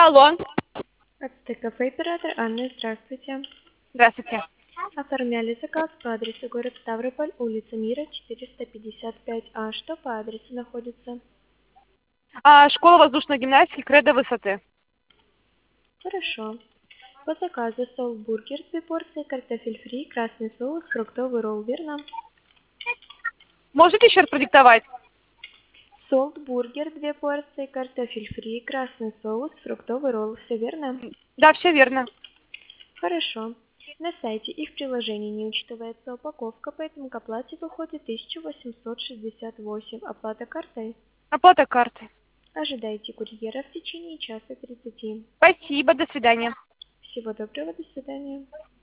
Алло, ТКФ оператор Анна, здравствуйте. здравствуйте. Оформляли заказ по адресу город Ставрополь, улица Мира, 455А. Что по адресу находится? Школа воздушной гимнастики Кредо высоты. Хорошо. По заказу соус-бургер 2 порции, картофель фри, красный соус, фруктовый ролл, верно? Можете еще раз продиктовать? Солт-бургер 2 порции, картофель фри, красный соус, фруктовый ролл. Все верно? Да, все верно. Хорошо. На сайте и в приложении не учитывается упаковка, поэтому к оплате выходит 1868. Оплата картой. Оплата карты. Ожидайте курьера в течение часа 30. Спасибо, до свидания. Всего доброго, до свидания.